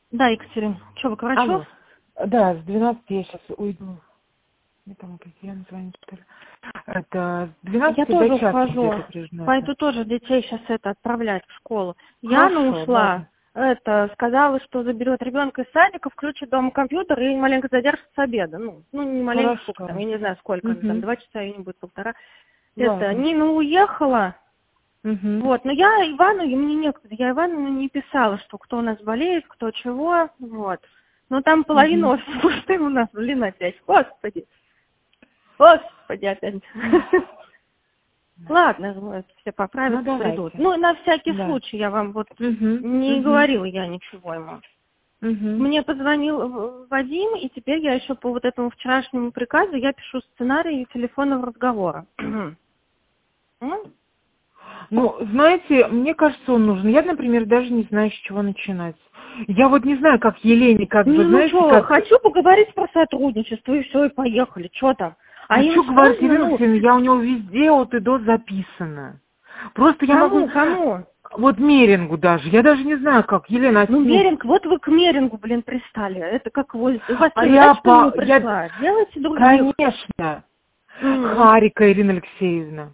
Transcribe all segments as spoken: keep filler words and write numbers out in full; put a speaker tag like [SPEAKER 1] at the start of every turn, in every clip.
[SPEAKER 1] Да, Екатерина. Что, вы к врачу?
[SPEAKER 2] Алло. Да, с двенадцати я сейчас уйду. Мне там Татьяна звонит, что ли. Это с
[SPEAKER 1] Я
[SPEAKER 2] двенадцати до
[SPEAKER 1] тоже
[SPEAKER 2] часа
[SPEAKER 1] ухожу.
[SPEAKER 2] где-то прижмёте.
[SPEAKER 1] Пойду тоже детей сейчас это отправлять в школу. Яна
[SPEAKER 2] Хорошо,
[SPEAKER 1] ушла.
[SPEAKER 2] ладно.
[SPEAKER 1] Это, сказала, что заберет ребенка из садика, включит дома компьютер и маленько задержится с обеда. Ну, ну не маленько,
[SPEAKER 2] Хорошо.
[SPEAKER 1] сколько там, я не знаю, сколько,
[SPEAKER 2] Угу.
[SPEAKER 1] там, два часа или будет полтора.
[SPEAKER 2] Ладно.
[SPEAKER 1] Это, Нина уехала.
[SPEAKER 2] Угу.
[SPEAKER 1] Вот, но я Ивану, и мне некогда, я Ивану не писала, что кто у нас болеет, кто чего, вот. Но там половина
[SPEAKER 2] Угу.
[SPEAKER 1] офиса пустым у нас, блин, опять. Господи. Господи, опять. Ладно, вот, все поправятся,
[SPEAKER 2] Ну,
[SPEAKER 1] придут.
[SPEAKER 2] давайте.
[SPEAKER 1] Ну, на всякий
[SPEAKER 2] Да.
[SPEAKER 1] случай я вам вот
[SPEAKER 2] Угу.
[SPEAKER 1] не
[SPEAKER 2] Угу.
[SPEAKER 1] говорила я ничего ему.
[SPEAKER 2] Угу.
[SPEAKER 1] Мне позвонил В- Вадим, и теперь я еще по вот этому вчерашнему приказу я пишу сценарий телефонного разговора. Ну,
[SPEAKER 2] Ну, знаете, мне кажется, он нужен. Я, например, даже не знаю, с чего начинать. Я вот не знаю, как Елене, как
[SPEAKER 1] Не,
[SPEAKER 2] бы,
[SPEAKER 1] ну
[SPEAKER 2] знаете,
[SPEAKER 1] что,
[SPEAKER 2] как...
[SPEAKER 1] хочу поговорить про сотрудничество, и все, и поехали, что там. А
[SPEAKER 2] А
[SPEAKER 1] им
[SPEAKER 2] что говорить,
[SPEAKER 1] сложно,
[SPEAKER 2] Елена
[SPEAKER 1] ну,
[SPEAKER 2] Алексеевна, я у него везде от и до записана. Просто я
[SPEAKER 1] кому,
[SPEAKER 2] могу...
[SPEAKER 1] кому?
[SPEAKER 2] Вот Мерингу даже. Я даже не знаю, как. Елена,
[SPEAKER 1] Ну,
[SPEAKER 2] ну,
[SPEAKER 1] Меринг, вот вы к Мерингу, блин, пристали. Это как вы, у вас
[SPEAKER 2] а
[SPEAKER 1] передача
[SPEAKER 2] я
[SPEAKER 1] к нему
[SPEAKER 2] по... Я...
[SPEAKER 1] пришла. Делайте других.
[SPEAKER 2] Конечно.
[SPEAKER 1] М.
[SPEAKER 2] Харика Ирина Алексеевна.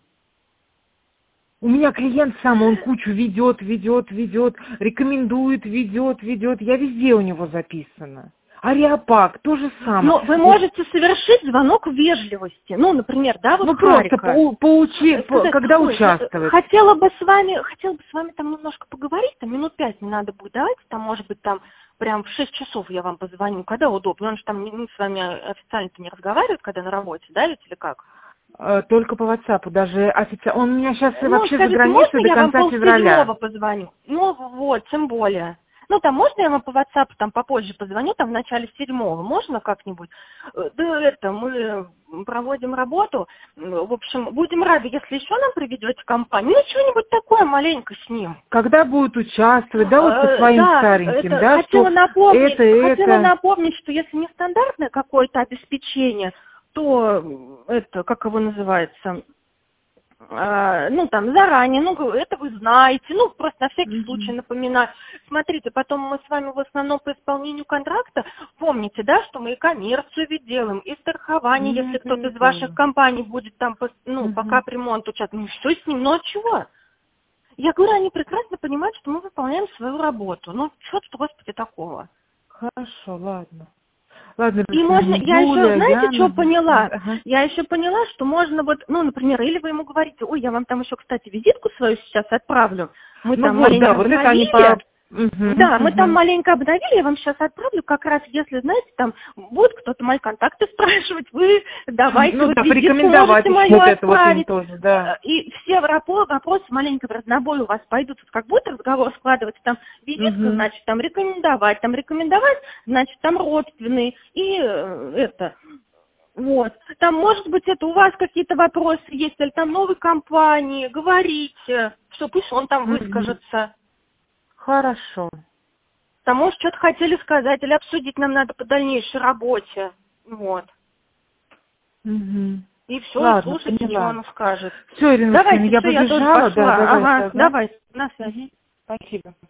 [SPEAKER 2] У меня клиент сам, он кучу ведет, ведет, ведет, рекомендует, ведет, ведет. Я везде у него записана. Ариапак, то же самое.
[SPEAKER 1] Но вы
[SPEAKER 2] Вот,
[SPEAKER 1] можете совершить звонок вежливости. Ну, например, да, вот
[SPEAKER 2] ну просто
[SPEAKER 1] Харика.
[SPEAKER 2] поу- поучи,
[SPEAKER 1] Э,
[SPEAKER 2] по-
[SPEAKER 1] Сказать,
[SPEAKER 2] когда
[SPEAKER 1] ой, вот, э,
[SPEAKER 2] участвовать.
[SPEAKER 1] хотела бы с вами, хотела бы с вами там немножко поговорить, там минут пять не надо будет, давайте там, может быть, там прям в шесть часов я вам позвоню, когда удобно. Он же там не, не с вами официально-то не разговаривает, когда на работе, да, ведь или как?
[SPEAKER 2] Э, Только по WhatsApp, даже официально. Он у меня сейчас
[SPEAKER 1] Ну,
[SPEAKER 2] вообще за
[SPEAKER 1] скажите,
[SPEAKER 2] границей
[SPEAKER 1] можно
[SPEAKER 2] до
[SPEAKER 1] я вам
[SPEAKER 2] конца
[SPEAKER 1] полседьмого
[SPEAKER 2] февраля.
[SPEAKER 1] позвоню? Ну, вот, тем более. Ну, там можно я вам по WhatsApp там попозже позвоню, там в начале седьмого, можно как-нибудь? Э, Да, это, мы проводим работу, в общем, будем рады, если еще нам приведете компанию, ну, что-нибудь такое маленько с ним.
[SPEAKER 2] Когда будет участвовать, да, вот по
[SPEAKER 1] Э,
[SPEAKER 2] своим
[SPEAKER 1] Да,
[SPEAKER 2] стареньким,
[SPEAKER 1] это
[SPEAKER 2] да,
[SPEAKER 1] хотела
[SPEAKER 2] что
[SPEAKER 1] напомнить,
[SPEAKER 2] это,
[SPEAKER 1] хотела
[SPEAKER 2] это.
[SPEAKER 1] напомнить, что если не стандартное какое-то обеспечение, то м, это, как его называется, а, ну, там, заранее, ну, это вы знаете, ну, просто на всякий случай
[SPEAKER 2] Мгм.
[SPEAKER 1] напоминаю. Смотрите, потом мы с вами в основном по исполнению контракта, помните, да, что мы и коммерцию ведь делаем, и страхование,
[SPEAKER 2] Ну,
[SPEAKER 1] если
[SPEAKER 2] это я
[SPEAKER 1] кто-то из ваших
[SPEAKER 2] знаю.
[SPEAKER 1] компаний будет там, по- ну, по
[SPEAKER 2] Мгм.
[SPEAKER 1] капремонту участвовать, ну, что с ним, ну, а чего? Я говорю, они прекрасно понимают, что мы выполняем свою работу. Ну, что тут, господи, такого?
[SPEAKER 2] Хорошо, ладно. Ладно,
[SPEAKER 1] И можно,
[SPEAKER 2] Алексеевна,
[SPEAKER 1] я еще,
[SPEAKER 2] Юля,
[SPEAKER 1] знаете, что
[SPEAKER 2] Яна.
[SPEAKER 1] поняла?
[SPEAKER 2] Ага.
[SPEAKER 1] Я еще поняла, что можно вот, ну, например, или вы ему говорите, ой, я вам там еще, кстати, визитку свою сейчас отправлю, мы
[SPEAKER 2] Ну
[SPEAKER 1] там
[SPEAKER 2] вот, да,
[SPEAKER 1] маленько
[SPEAKER 2] вот это они
[SPEAKER 1] обновили,
[SPEAKER 2] по... Мгм,
[SPEAKER 1] да, мы там
[SPEAKER 2] мгм.
[SPEAKER 1] маленько обновили, я вам сейчас отправлю, как раз, если, знаете, там будет кто-то мои контакты спрашивать, вы давайте
[SPEAKER 2] Ну
[SPEAKER 1] вот
[SPEAKER 2] да,
[SPEAKER 1] визитку
[SPEAKER 2] порекомендовать
[SPEAKER 1] можете
[SPEAKER 2] еще
[SPEAKER 1] мою
[SPEAKER 2] вот это вот им
[SPEAKER 1] отправить.
[SPEAKER 2] тоже,
[SPEAKER 1] Э,
[SPEAKER 2] да.
[SPEAKER 1] И все вопро- вопросы маленько в разнобой у вас пойдут, вот как будет разговор складываться, там визитка,
[SPEAKER 2] Угу.
[SPEAKER 1] значит, там рекомендовать, там рекомендовать, значит, там родственные, и э, это... Вот. Там, может быть, это у вас какие-то вопросы есть, или там новой компании, говорите, что пусть он там
[SPEAKER 2] Угу.
[SPEAKER 1] выскажется.
[SPEAKER 2] Хорошо.
[SPEAKER 1] Там, может, что-то хотели сказать или обсудить нам надо по дальнейшей работе. Вот.
[SPEAKER 2] Угу.
[SPEAKER 1] И все, и
[SPEAKER 2] Ладно,
[SPEAKER 1] слушайте, что
[SPEAKER 2] поняла.
[SPEAKER 1] он скажет.
[SPEAKER 2] Все, Ирина Алексеевна,
[SPEAKER 1] Давайте,
[SPEAKER 2] я
[SPEAKER 1] все, я тоже
[SPEAKER 2] побежала, да,
[SPEAKER 1] пошла.
[SPEAKER 2] давай
[SPEAKER 1] Ага,
[SPEAKER 2] сейчас, да?
[SPEAKER 1] давай, на связи.
[SPEAKER 2] Угу. Спасибо.